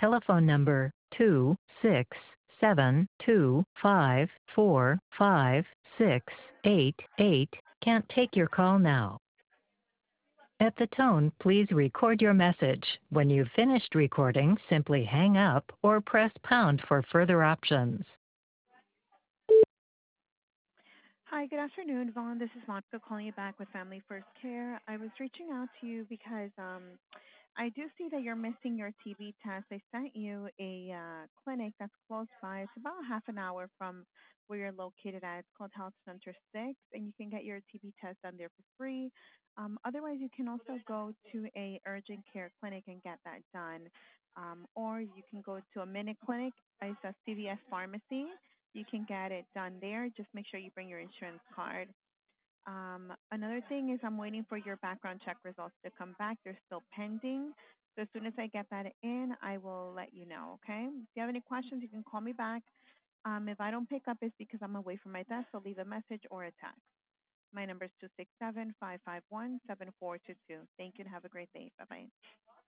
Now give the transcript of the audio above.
telephone number 26725455688 can't take your call now. At the tone, please record your message. When you've finished recording, simply hang up or press pound for further options. Hi, good afternoon, Vaughn. This is Monica calling you back with Family First Care. I was reaching out to you because I do see that you're missing your TB test. I sent you a clinic that's close by. It's about half an hour from where you're located at. It's called Health Center 6, and you can get your TB test done there for free. Otherwise, you can also go to a urgent care clinic and get that done. Or you can go to a minute clinic. It's a CVS pharmacy. You can get it done there. Just make sure you bring your insurance card. Another thing is I'm waiting for your background check results to come back. They're still pending. So as soon as I get that in, I will let you know, okay? If you have any questions, you can call me back. If I don't pick up, it's because I'm away from my desk, so leave a message or a text. My number is 267-551-7422. Thank you and have a great day. Bye-bye.